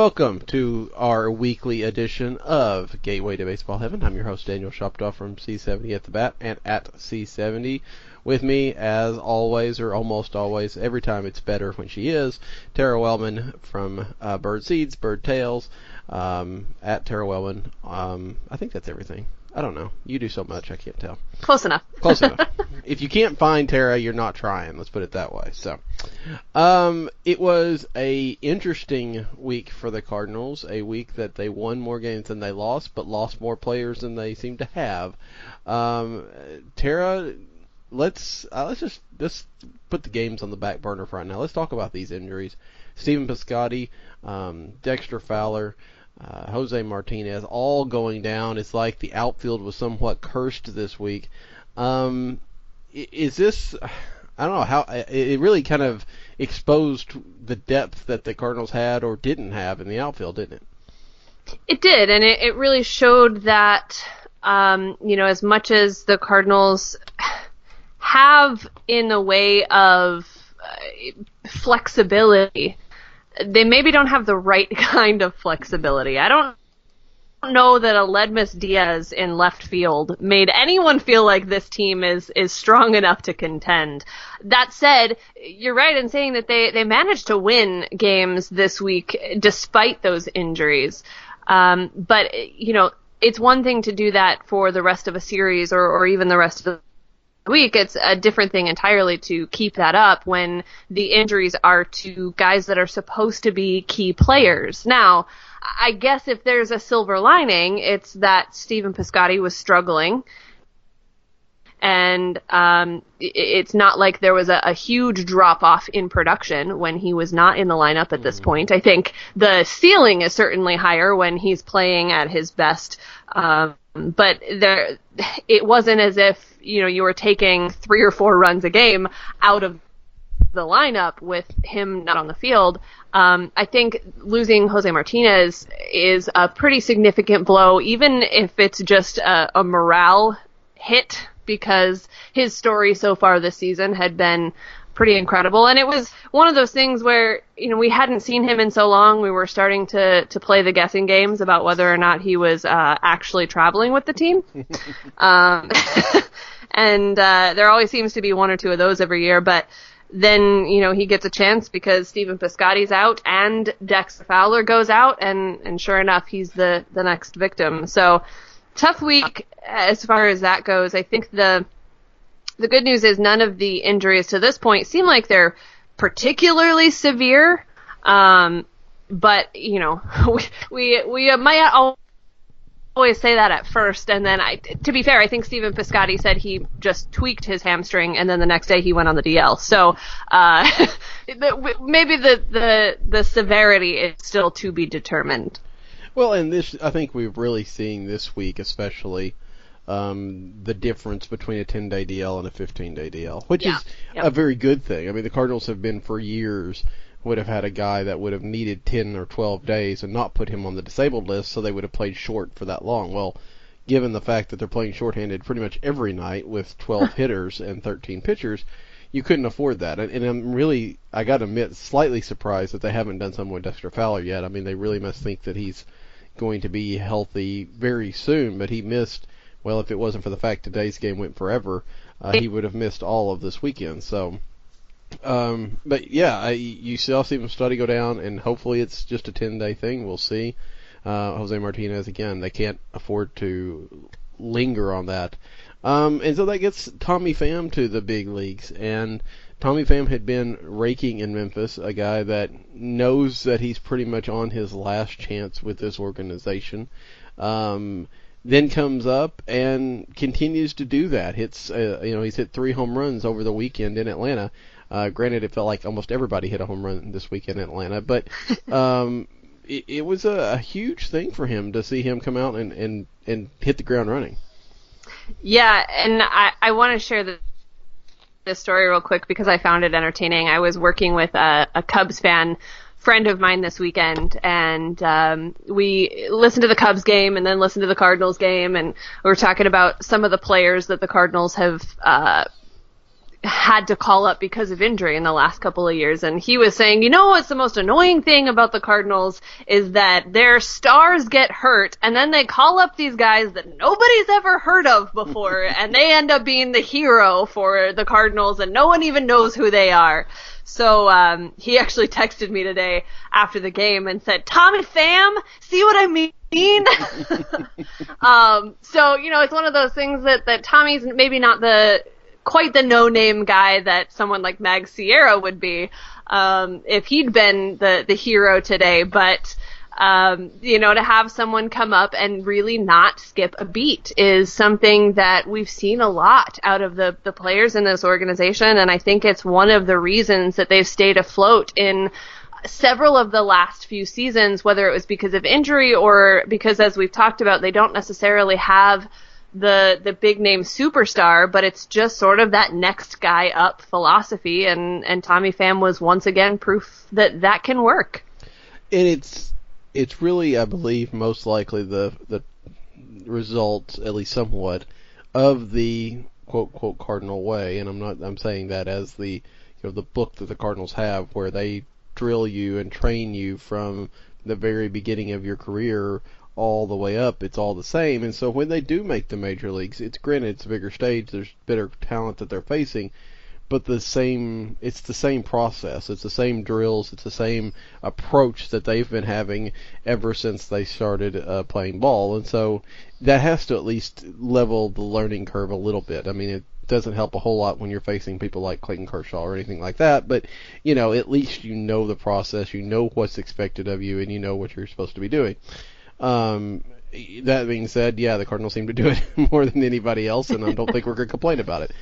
Welcome to our weekly edition of Gateway to Baseball Heaven. I'm your host, Daniel Shoptaw from C70 at the Bat and at C70. With me, as always, or almost always, every time it's better when she is, Tara Wellman from Bird Seeds, Bird Tales, at Tara Wellman. I think that's everything. I don't know. You do so much, I can't tell. Close enough. Close enough. If you can't find Tara, you're not trying. Let's put it that way. So, it was a interesting week for the Cardinals. A week that they won more games than they lost, but lost more players than they seem to have. Tara, let's just put the games on the back burner for right now. Let's talk about these injuries. Stephen Piscotty, Dexter Fowler, Jose Martinez, all going down. It's like the outfield was somewhat cursed this week. Is this, I don't know, how it really kind of exposed the depth that the Cardinals had or didn't have in the outfield, didn't it? It did, and it really showed that, as much as the Cardinals have in a way of flexibility, they maybe don't have the right kind of flexibility. I don't know that Aledmys Diaz in left field made anyone feel like this team is strong enough to contend. That said, you're right in saying that they managed to win games this week despite those injuries. But it's one thing to do that for the rest of a series or even the rest of the week. It's a different thing entirely to keep that up when the injuries are to guys that are supposed to be key players. Now, I guess if there's a silver lining, it's that Stephen Piscotty was struggling, and it's not like there was a huge drop-off in production when he was not in the lineup at this point. I think the ceiling is certainly higher when he's playing at his best, but it wasn't as if you were taking 3 or 4 runs a game out of the lineup with him not on the field. I think losing Jose Martinez is a pretty significant blow, even if it's just a morale hit, because his story so far this season had been pretty incredible. And it was one of those things where, we hadn't seen him in so long. We were starting to play the guessing games about whether or not he was actually traveling with the team. And there always seems to be 1 or 2 of those every year. But then, he gets a chance because Stephen Piscotty's out and Dexter Fowler goes out, and sure enough, he's the next victim. So, tough week as far as that goes. I think the good news is none of the injuries to this point seem like they're particularly severe. But, we might always say that at first, and then to be fair, I think Stephen Piscotty said he just tweaked his hamstring, and then the next day he went on the DL. So maybe the severity is still to be determined. Well, and this, I think we're really seeing this week, especially the difference between a 10-day DL and a 15-day DL, which is a very good thing. I mean, the Cardinals have been for years. Would have had a guy that would have needed 10 or 12 days and not put him on the disabled list, so they would have played short for that long. Well, given the fact that they're playing shorthanded pretty much every night with 12 hitters and 13 pitchers, you couldn't afford that. And I'm really, I got to admit, slightly surprised that they haven't done something with Dexter Fowler yet. I mean, they really must think that he's going to be healthy very soon, but he missed, well, if it wasn't for the fact today's game went forever, he would have missed all of this weekend. So, but yeah, you saw Stephen Piscotty go down, and hopefully it's just a 10-day thing. We'll see. Jose Martinez, again, they can't afford to linger on that. And so that gets Tommy Pham to the big leagues, and Tommy Pham had been raking in Memphis, a guy that knows that he's pretty much on his last chance with this organization. Then comes up and continues to do that. He's hit 3 home runs over the weekend in Atlanta. Granted, it felt like almost everybody hit a home run this weekend in Atlanta, but it was a huge thing for him to see him come out and hit the ground running. Yeah, and I want to share this story real quick because I found it entertaining. I was working with a Cubs fan friend of mine this weekend, and we listened to the Cubs game and then listened to the Cardinals game, and we were talking about some of the players that the Cardinals have had to call up because of injury in the last couple of years. And he was saying, what's the most annoying thing about the Cardinals is that their stars get hurt and then they call up these guys that nobody's ever heard of before and they end up being the hero for the Cardinals and no one even knows who they are. So he actually texted me today after the game and said, Tommy Pham, see what I mean? So, it's one of those things that Tommy's maybe not quite the no-name guy that someone like Mag Sierra would be if he'd been the hero today. But, to have someone come up and really not skip a beat is something that we've seen a lot out of the players in this organization. And I think it's one of the reasons that they've stayed afloat in several of the last few seasons, whether it was because of injury or because, as we've talked about, they don't necessarily have the big name superstar, but it's just sort of that next guy up philosophy, and Tommy Pham was once again proof that can work. And it's really, I believe, most likely the result, at least somewhat, of the quote quote Cardinal way. And I'm saying that as the the book that the Cardinals have, where they drill you and train you from the very beginning of your career all the way up. It's all the same. And so when they do make the major leagues, it's granted it's a bigger stage, there's better talent that they're facing, but it's the same process, it's the same drills, it's the same approach that they've been having ever since they started playing ball. And so that has to at least level the learning curve a little bit. I mean, it doesn't help a whole lot when you're facing people like Clayton Kershaw or anything like that, but at least the process, what's expected of you, and you know what you're supposed to be doing. That being said, yeah, the Cardinals seem to do it more than anybody else, and I don't think we're going to complain about it.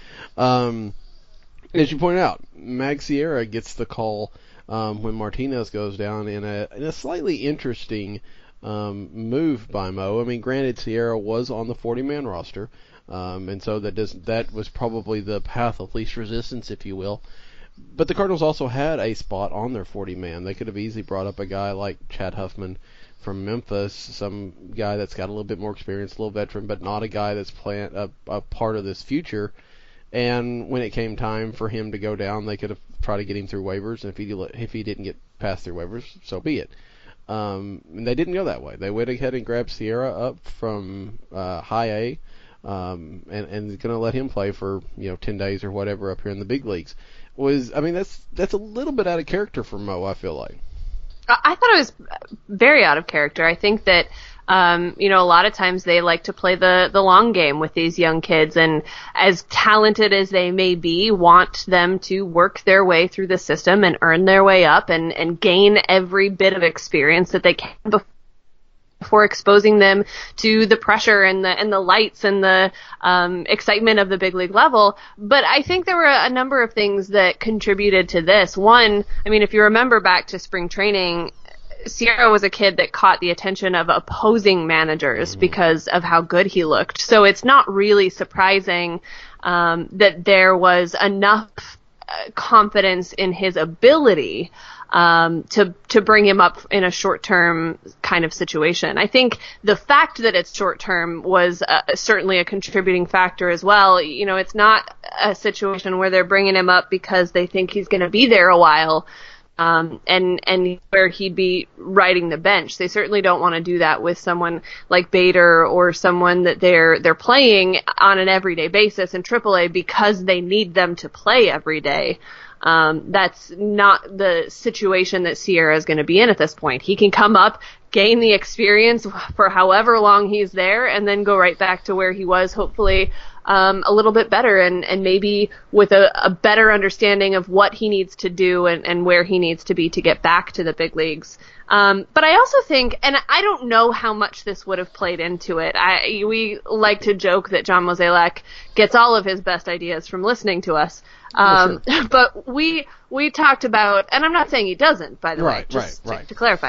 As you pointed out, Mag Sierra gets the call when Martinez goes down in a slightly interesting move by Mo. I mean, granted, Sierra was on the 40-man roster, and so that was probably the path of least resistance, if you will. But the Cardinals also had a spot on their 40-man. They could have easily brought up a guy like Chad Huffman from Memphis, some guy that's got a little bit more experience, a little veteran, but not a guy that's playing a part of this future. And when it came time for him to go down, they could have tried to get him through waivers, and if he didn't get past through waivers, so be it. And they didn't go that way. They went ahead and grabbed Sierra up from high A, and going to let him play for 10 days or whatever up here in the big leagues. That's a little bit out of character for Mo, I feel like. I thought it was very out of character. I think that a lot of times they like to play the long game with these young kids, and as talented as they may be, want them to work their way through the system and earn their way up and gain every bit of experience that they can before exposing them to the pressure and the lights and the excitement of the big league level. But I think there were a number of things that contributed to this. One, if you remember back to spring training, Sierra was a kid that caught the attention of opposing managers because of how good he looked. So it's not really surprising that there was enough confidence in his ability to bring him up in a short-term kind of situation. I think the fact that it's short-term was certainly a contributing factor as well. It's not a situation where they're bringing him up because they think he's going to be there a while. And where he'd be riding the bench. They certainly don't want to do that with someone like Bader or someone that they're playing on an everyday basis in AAA because they need them to play every day. That's not the situation that Sierra is going to be in at this point. He can come up, gain the experience for however long he's there, and then go right back to where he was, hopefully a little bit better and maybe with a better understanding of what he needs to do and where he needs to be to get back to the big leagues. But I also think, and I don't know how much this would have played into it. We like to joke that John Mozeliak gets all of his best ideas from listening to us. Sure. But we talked about, and I'm not saying he doesn't, by the way, just to clarify.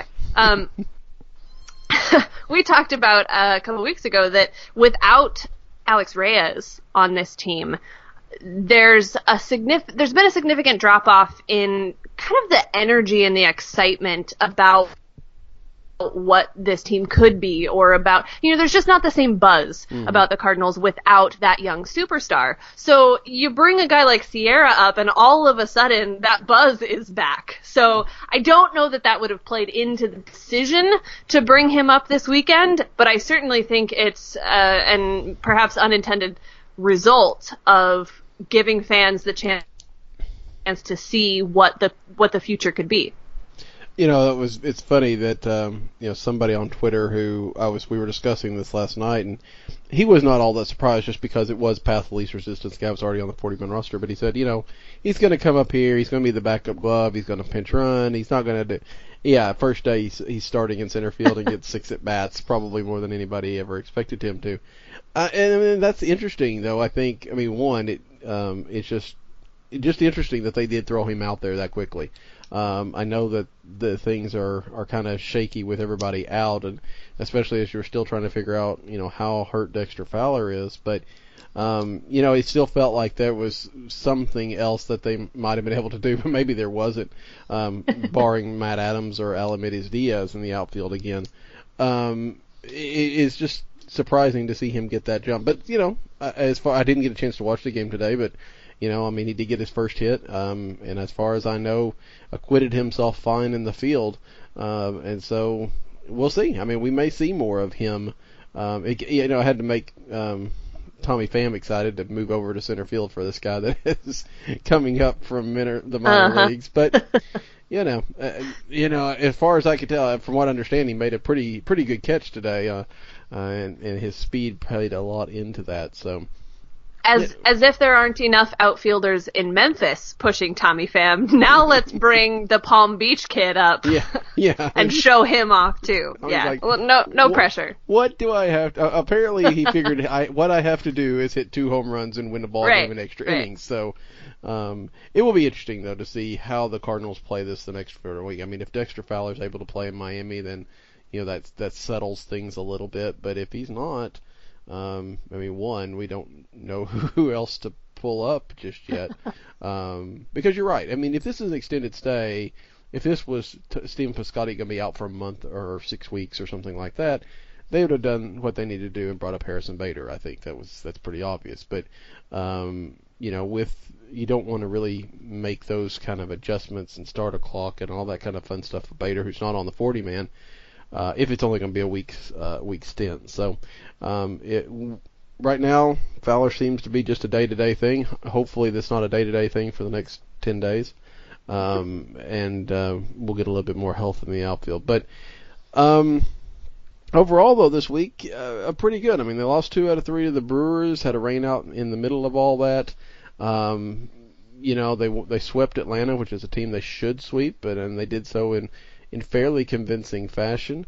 We talked about a couple of weeks ago that without Alex Reyes on this team, there's been a significant drop off in kind of the energy and the excitement about what this team could be, or about, there's just not the same buzz about the Cardinals without that young superstar. So you bring a guy like Sierra up and all of a sudden that buzz is back. So I don't know that would have played into the decision to bring him up this weekend, but I certainly think it's and perhaps unintended result of giving fans the chance to see what the future could be. It's funny that, somebody on Twitter we were discussing this last night, and he was not all that surprised just because it was path of least resistance. Guy was already on the 40-man roster, but he said, he's going to come up here, he's going to be the backup glove, he's going to pinch run, he's not going to first day he's starting in center field and gets 6 at-bats, probably more than anybody ever expected him to. And that's interesting, though. It's just interesting that they did throw him out there that quickly. I know that the things are kind of shaky with everybody out, and especially as you're still trying to figure out, how hurt Dexter Fowler is. But, it still felt like there was something else that they might have been able to do, but maybe there wasn't, barring Matt Adams or Alamediz Diaz in the outfield again. It's just surprising to see him get that jump. But, I didn't get a chance to watch the game today, but he did get his first hit, and as far as I know, acquitted himself fine in the field. And so we'll see. We may see more of him. I had to make Tommy Pham excited to move over to center field for this guy that is coming up from the minor leagues. But as far as I could tell, from what I understand, he made a pretty good catch today, and his speed played a lot into that. So. As if there aren't enough outfielders in Memphis pushing Tommy Pham, now let's bring the Palm Beach kid up, and show him off too. No pressure. What do I have to? Apparently, he figured what I have to do is hit 2 home runs and win the ball game in extra innings. So, it will be interesting though to see how the Cardinals play this the next week. If Dexter Fowler's able to play in Miami, then that settles things a little bit. But if he's not. We don't know who else to pull up just yet. Because you're right. If this is an extended stay, if this was Stephen Piscotty going to be out for a month or 6 weeks or something like that, they would have done what they needed to do and brought up Harrison Bader. I think that's pretty obvious. But, you don't want to really make those kind of adjustments and start a clock and all that kind of fun stuff for Bader, who's not on the 40-man. If it's only going to be a week stint. So, right now, Fowler seems to be just a day-to-day thing. Hopefully that's not a day-to-day thing for the next 10 days. And we'll get a little bit more health in the outfield. But, overall, though, this week, pretty good. They lost 2 out of 3 to the Brewers, had a rain out in the middle of all that. They swept Atlanta, which is a team they should sweep, and they did so in fairly convincing fashion.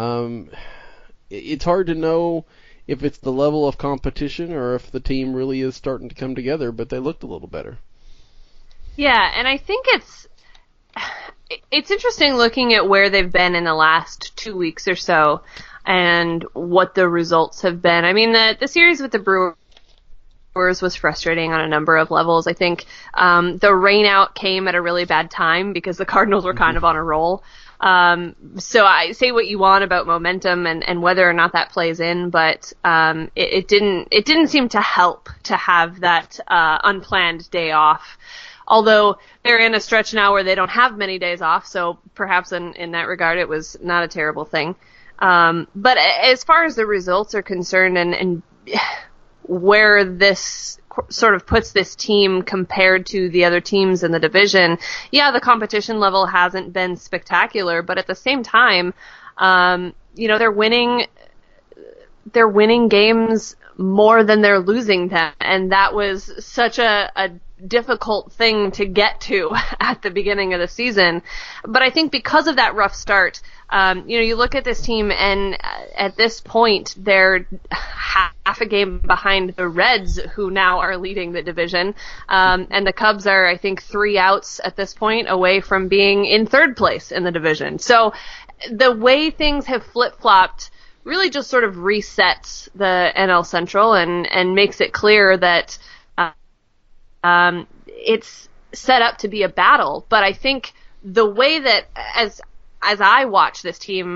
It's hard to know if it's the level of competition or if the team really is starting to come together, but they looked a little better. Yeah, and I think it's interesting looking at where they've been in the last 2 weeks or so and what the results have been. The series with the Brewers was frustrating on a number of levels. I think the rain out came at a really bad time because the Cardinals were kind of on a roll. So I say what you want about momentum and whether or not that plays in, but it didn't seem to help to have that unplanned day off. Although they're in a stretch now where they don't have many days off, so perhaps in that regard it was not a terrible thing. But as far as the results are concerned and where this sort of puts this team compared to the other teams in the division, the competition level hasn't been spectacular, but at the same time, they're winning games more than they're losing them, and that was such a difficult thing to get to at the beginning of the season. But I think because of that rough start, you look at this team and at this point they're half a game behind the Reds, who now are leading the division. And the Cubs are, I think, 3 outs at this point away from being in 3rd place in the division. So the way things have flip-flopped really just sort of resets the NL Central and makes it clear that it's set up to be a battle. But I think the way that, as I watch this team,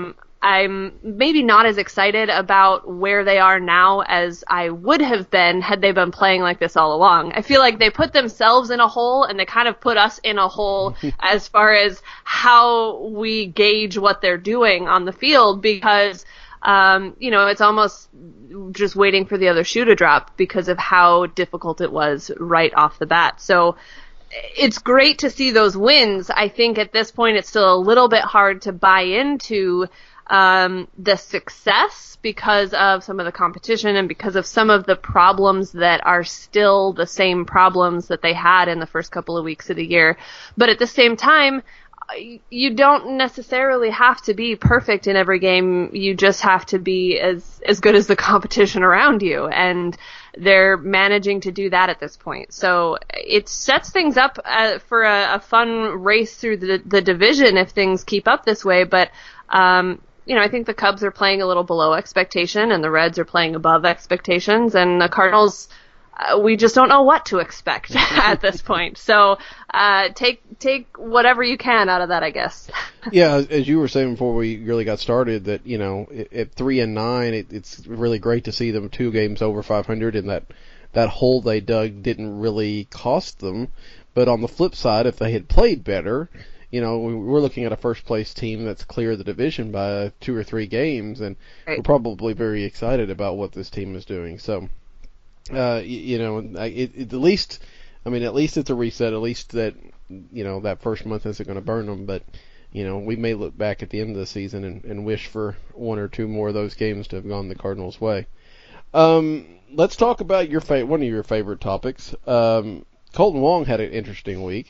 I'm maybe not as excited about where they are now as I would have been had they been playing like this all along. I feel like they put themselves in a hole, and they kind of put us in a hole as far as how we gauge what they're doing on the field, because it's almost just waiting for the other shoe to drop because of how difficult it was right off the bat. So it's great to see those wins. I think at this point it's still a little bit hard to buy into the success because of some of the competition and because of some of the problems that are still the same problems that they had in the first couple of weeks of the year. But at the same time, you don't necessarily have to be perfect in every game. You just have to be as good as the competition around you. And they're managing to do that at this point. So it sets things up for a fun race through the division if things keep up this way. But, I think the Cubs are playing a little below expectation, and the Reds are playing above expectations, and the Cardinals, we just don't know what to expect at this point. So take whatever you can out of that, I guess. Yeah, as you were saying before we really got started, that at 3-9, it's really great to see them 2 games over 500, and that hole they dug didn't really cost them. But on the flip side, if they had played better, we're looking at a first place team that's clear of the division by 2 or 3 games, and right. We're probably very excited about what this team is doing. So. At least it's a reset. At least that, that first month isn't going to burn them. But, we may look back at the end of the season and wish for 1 or 2 more of those games to have gone the Cardinals' way. Let's talk about one of your favorite topics. Kolten Wong had an interesting week.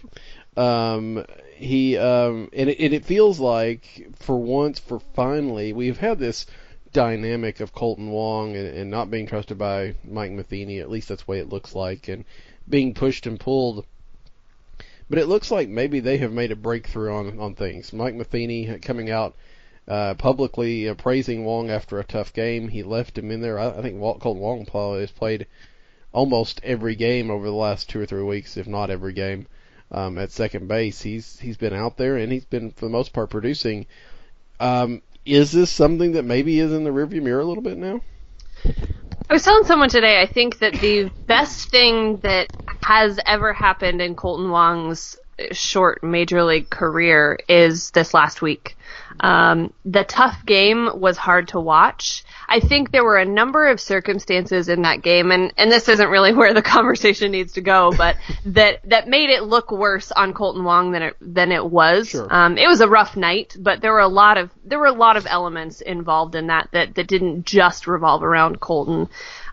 It feels like finally, we've had this dynamic of Kolten Wong and not being trusted by Mike Matheny. At least that's the way it looks like, and being pushed and pulled. But it looks like maybe they have made a breakthrough on things. Mike Matheny coming out publicly praising Wong after a tough game. He left him in there. I think Kolten Wong probably has played almost every game over the last 2 or 3 weeks, if not every game, at second base. He's been out there, and he's been, for the most part, producing. Is this something that maybe is in the rearview mirror a little bit now? I was telling someone today, I think that the best thing that has ever happened in Kolten Wong's short major league career is this last week. The tough game was hard to watch. I think there were a number of circumstances in that game, and this isn't really where the conversation needs to go, but that made it look worse on Kolten Wong than it was. Sure. It was a rough night, but there were a lot of elements involved in that didn't just revolve around Kolten.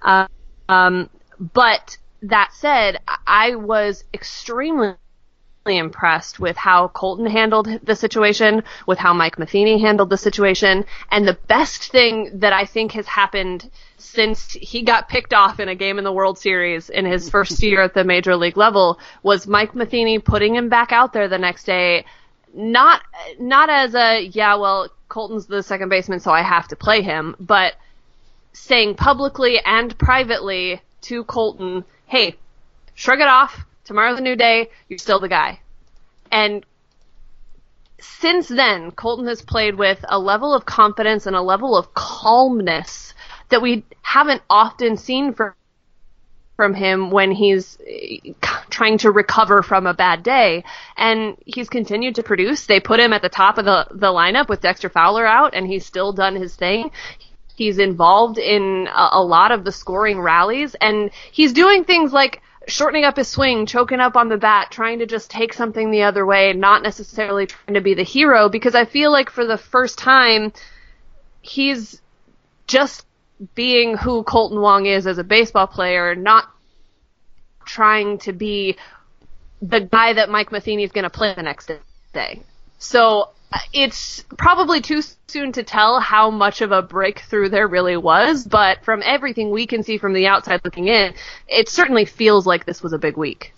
But that said, I was extremely impressed with how Kolten handled the situation, with how Mike Matheny handled the situation, and the best thing that I think has happened since he got picked off in a game in the World Series in his first year at the major league level was Mike Matheny putting him back out there the next day, not as Kolten's the second baseman, so I have to play him, but saying publicly and privately to Kolten, hey, shrug it off. Tomorrow's a new day. You're still the guy. And since then, Kolten has played with a level of confidence and a level of calmness that we haven't often seen from him when he's trying to recover from a bad day. And he's continued to produce. They put him at the top of the lineup with Dexter Fowler out, and he's still done his thing. He's involved in a lot of the scoring rallies, and he's doing things like shortening up his swing, choking up on the bat, trying to just take something the other way, not necessarily trying to be the hero, because I feel like for the first time, he's just being who Kolten Wong is as a baseball player, not trying to be the guy that Mike Matheny is going to play the next day. So it's probably too soon to tell how much of a breakthrough there really was, but from everything we can see from the outside looking in, it certainly feels like this was a big week.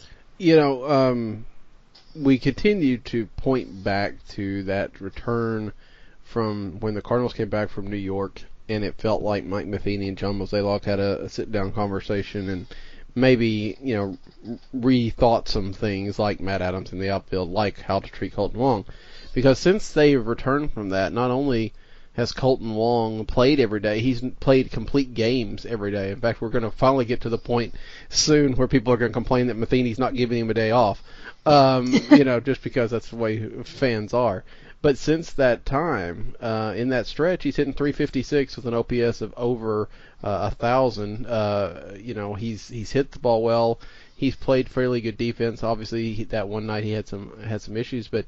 We continue to point back to that return from when the Cardinals came back from New York, and it felt like Mike Matheny and John Mozeliak had a sit-down conversation and maybe, rethought some things like Matt Adams in the outfield, like how to treat Kolten Wong. Because since they've returned from that, not only has Kolten Wong played every day. He's played complete games every day. In fact, we're going to finally get to the point soon where people are going to complain that Matheny's not giving him a day off, just because that's the way fans are. But since that time, in that stretch, he's hitting .356 with an OPS of over 1,000. He's hit the ball well. He's played fairly good defense. Obviously, that one night he had some issues, but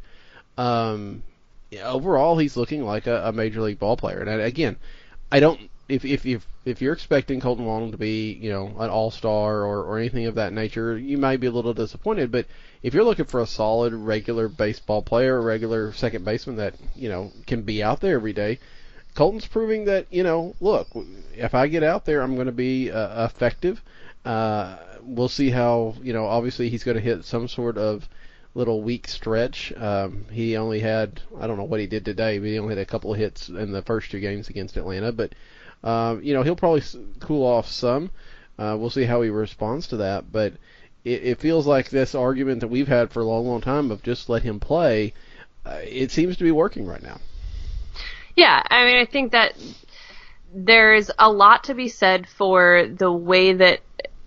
overall he's looking like a major league ball player. And again, I don't. If you're expecting Kolten Wong to be an all-star or anything of that nature, you might be a little disappointed. But if you're looking for a solid regular baseball player, a regular second baseman that can be out there every day, Kolten's proving that look, if I get out there, I'm going to be effective. We'll see how obviously he's going to hit some sort of little weak stretch. He only had, I don't know what he did today, but he only had a couple of hits in the first 2 games against Atlanta. But he'll probably cool off some. We'll see how he responds to that. But it feels like this argument that we've had for a long, long time of just let him play, it seems to be working right now. Yeah, I mean, I think that there's a lot to be said for the way that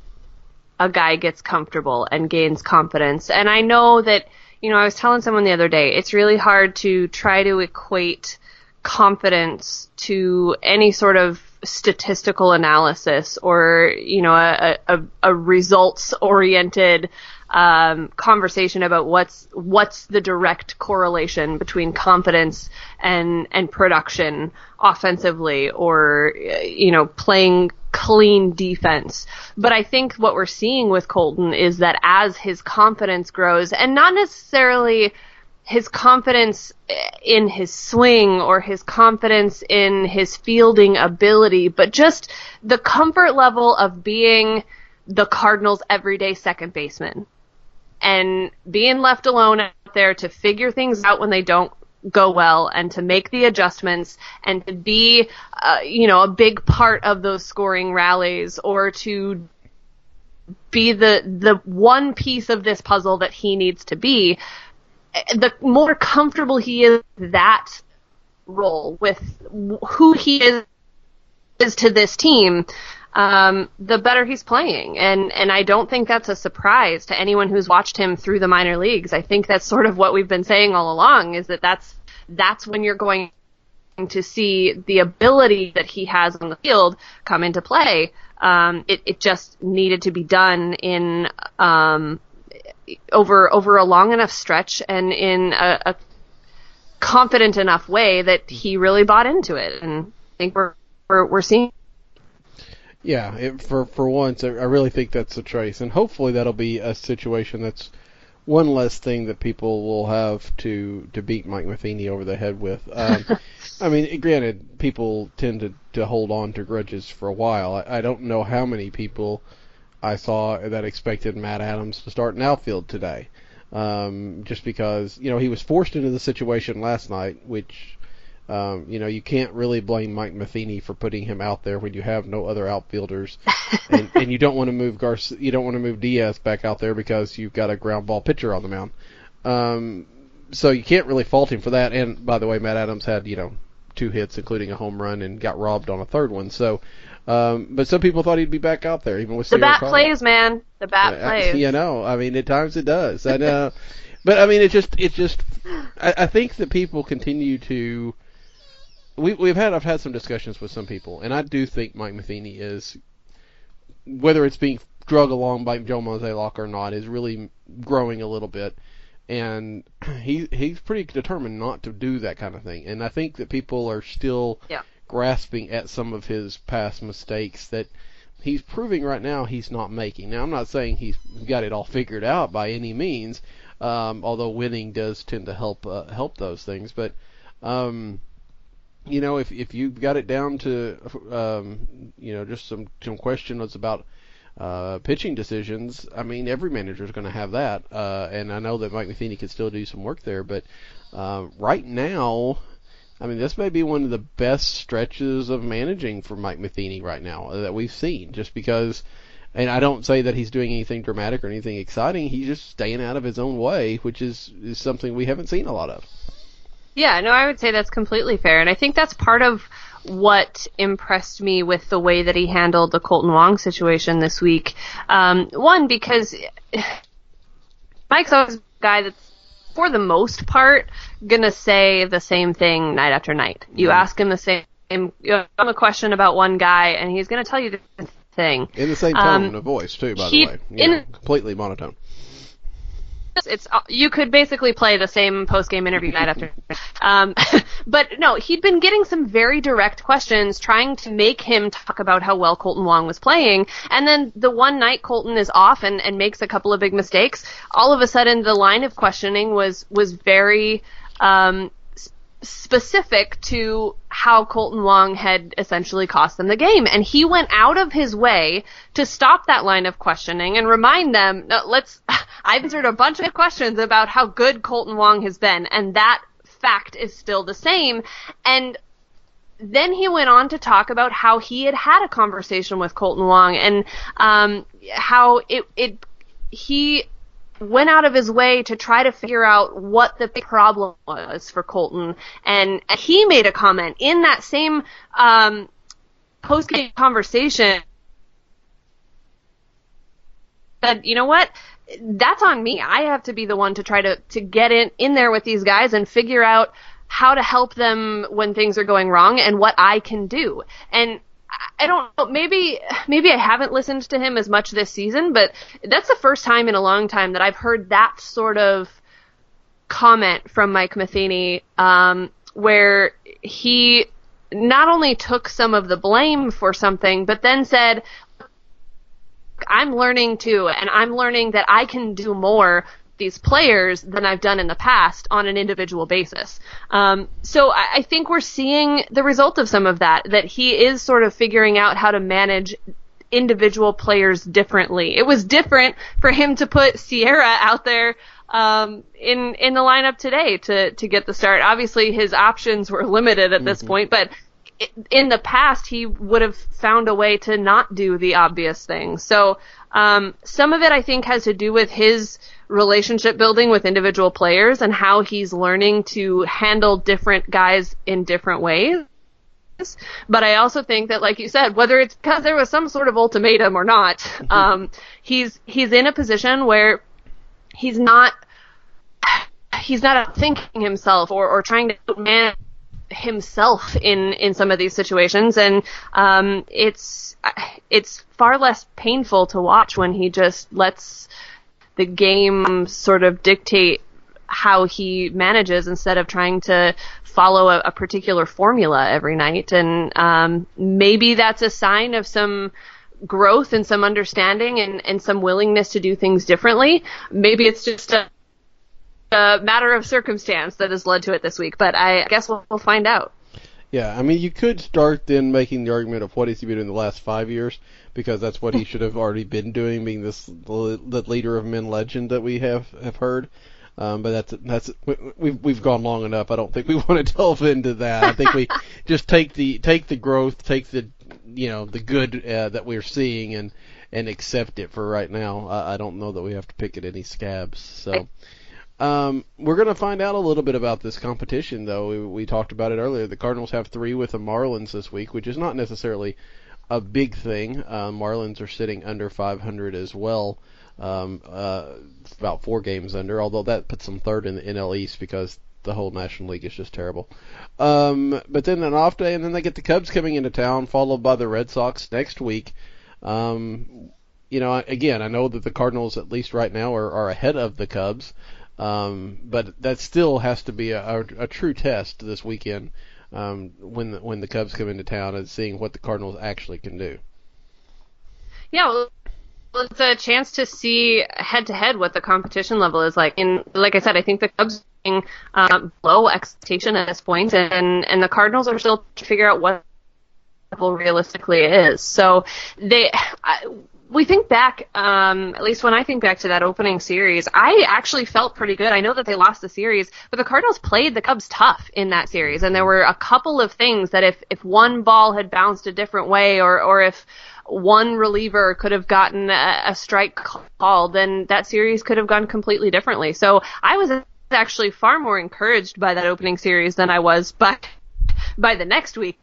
a guy gets comfortable and gains confidence. And I know that, I was telling someone the other day, it's really hard to try to equate confidence to any sort of statistical analysis or, a results-oriented conversation about what's the direct correlation between confidence and production offensively or, playing clean defense. But I think what we're seeing with Kolten is that as his confidence grows, and not necessarily his confidence in his swing or his confidence in his fielding ability, but just the comfort level of being the Cardinals' everyday second baseman and being left alone out there to figure things out when they don't go well and to make the adjustments and to be, a big part of those scoring rallies or to be the one piece of this puzzle that he needs to be. The more comfortable he is with that role, with who he is to this team, the better he's playing. And I don't think that's a surprise to anyone who's watched him through the minor leagues. I think that's sort of what we've been saying all along, is that that's when you're going to see the ability that he has on the field come into play. It just needed to be done in over a long enough stretch and in a confident enough way that he really bought into it. And I think we're seeing. Yeah, for once, I really think that's the trace, and hopefully that'll be a situation that's one less thing that people will have to beat Mike Matheny over the head with. I mean, granted, people tend to hold on to grudges for a while. I don't know how many people I saw that expected Matt Adams to start in outfield today, just because he was forced into the situation last night, which. You can't really blame Mike Matheny for putting him out there when you have no other outfielders, and you don't want to move you don't want to move Diaz back out there because you've got a ground ball pitcher on the mound. So you can't really fault him for that. And by the way, Matt Adams had 2 hits, including a home run, and got robbed on a third one. So, but some people thought he'd be back out there, even with the bat plays, man. The bat plays. I mean, at times it does. I know, but I mean, it just. I think that people continue to. I've had some discussions with some people, and I do think Mike Matheny is, whether it's being drug along by Joe Mozeliak or not, is really growing a little bit, and he's pretty determined not to do that kind of thing. And I think that people are still grasping at some of his past mistakes that he's proving right now he's not making. Now, I'm not saying he's got it all figured out by any means, although winning does tend to help those things, but. If you've got it down to, just some questions about pitching decisions, I mean, every manager is going to have that. And I know that Mike Matheny could still do some work there. But right now, I mean, this may be one of the best stretches of managing for Mike Matheny right now that we've seen. Just because, and I don't say that he's doing anything dramatic or anything exciting. He's just staying out of his own way, which is something we haven't seen a lot of. Yeah, no, I would say that's completely fair. And I think that's part of what impressed me with the way that he handled the Kolten Wong situation this week. One, because Mike's always a guy that's, for the most part, going to say the same thing night after night. You ask him the same, a question about one guy, and he's going to tell you the thing. In the same tone of voice, too, by the way. Completely monotone. You could basically play the same post-game interview night after. But no, he'd been getting some very direct questions trying to make him talk about how well Kolten Wong was playing. And then the one night Kolten is off and makes a couple of big mistakes, all of a sudden the line of questioning was very specific to how Kolten Wong had essentially cost them the game. And he went out of his way to stop that line of questioning and remind them, no, I've answered a bunch of questions about how good Kolten Wong has been, and that fact is still the same. And then he went on to talk about how he had a conversation with Kolten Wong and how he went out of his way to try to figure out what the problem was for Kolten. And he made a comment in that same post-game conversation that, you know what, that's on me. I have to be the one to try to get in there with these guys and figure out how to help them when things are going wrong and what I can do. And I don't know, maybe I haven't listened to him as much this season, but that's the first time in a long time that I've heard that sort of comment from Mike Matheny, where he not only took some of the blame for something, but then said, I'm learning too, and I'm learning that I can do more these players than I've done in the past on an individual basis. So I think we're seeing the result of some of that he is sort of figuring out how to manage individual players differently. It was different for him to put Sierra out there in the lineup today to get the start. Obviously his options were limited at this point, but in the past he would have found a way to not do the obvious thing. So some of it I think has to do with his relationship building with individual players and how he's learning to handle different guys in different ways. But I also think that, like you said, whether it's because there was some sort of ultimatum or not, he's in a position where he's not thinking himself or trying to manage himself in some of these situations, and it's far less painful to watch when he just lets the game sort of dictate how he manages instead of trying to follow a particular formula every night. And maybe that's a sign of some growth and some understanding and some willingness to do things differently. Maybe it's just a matter of circumstance that has led to it this week, but I guess we'll find out. Yeah, I mean, you could start then making the argument of what has he been doing the last 5 years, because that's what he should have already been doing, being the leader of men legend that we have heard. But that's we've gone long enough. I don't think we want to delve into that. I think we just take the growth, take the the good that we're seeing and accept it for right now. I don't know that we have to pick at any scabs. So. We're going to find out a little bit about this competition, though. We talked about it earlier. The Cardinals have 3 with the Marlins this week, which is not necessarily a big thing. Marlins are sitting under 500 as well, about 4 games under, although that puts them third in the NL East because the whole National League is just terrible. But then an off day, and then they get the Cubs coming into town, followed by the Red Sox next week. Again, I know that the Cardinals, at least right now, are ahead of the Cubs. But that still has to be a true test this weekend when the Cubs come into town and seeing what the Cardinals actually can do. Yeah, well, it's a chance to see head-to-head what the competition level is like. And like I said, I think the Cubs are below expectation at this point, and the Cardinals are still trying to figure out what level realistically is. So we think back, at least when I think back to that opening series, I actually felt pretty good. I know that they lost the series, but the Cardinals played the Cubs tough in that series, and there were a couple of things that if one ball had bounced a different way or if one reliever could have gotten a strike called, then that series could have gone completely differently. So I was actually far more encouraged by that opening series than I was by the next week.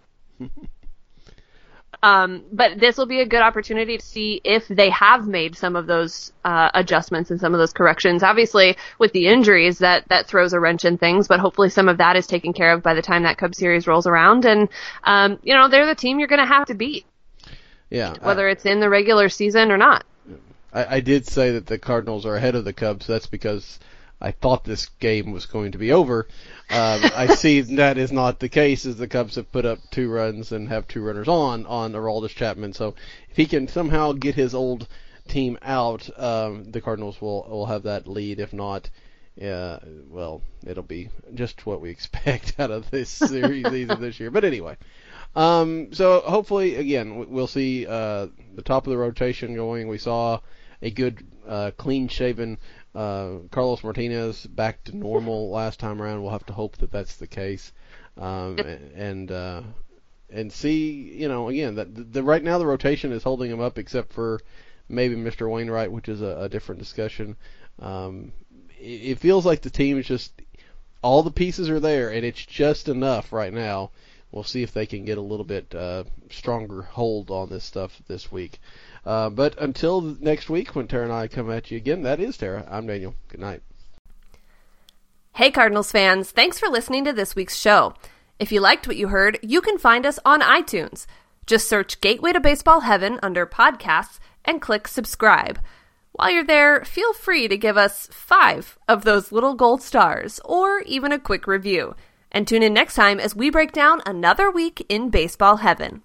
But this will be a good opportunity to see if they have made some of those adjustments and some of those corrections. Obviously, with the injuries, that throws a wrench in things, but hopefully some of that is taken care of by the time that Cubs series rolls around. And, they're the team you're going to have to beat. Yeah. Whether it's in the regular season or not. I did say that the Cardinals are ahead of the Cubs. That's because I thought this game was going to be over. I see that is not the case, as the Cubs have put up 2 runs and have 2 runners on Aroldis Chapman. So if he can somehow get his old team out, the Cardinals will have that lead. If not, well, it'll be just what we expect out of this series this year. But anyway, so hopefully, again, we'll see the top of the rotation going. We saw a good, clean-shaven Carlos Martinez back to normal last time around. We'll have to hope that that's the case, and see, again, that the right now the rotation is holding him up, except for maybe Mr. Wainwright, which is a different discussion. It feels like the team is just, all the pieces are there, and it's just enough right now. We'll see if they can get a little bit stronger hold on this stuff this week. But until next week, when Tara and I come at you again, that is Tara. I'm Daniel. Good night. Hey, Cardinals fans. Thanks for listening to this week's show. If you liked what you heard, you can find us on iTunes. Just search Gateway to Baseball Heaven under podcasts and click subscribe. While you're there, feel free to give us 5 of those little gold stars, or even a quick review. And tune in next time as we break down another week in baseball heaven.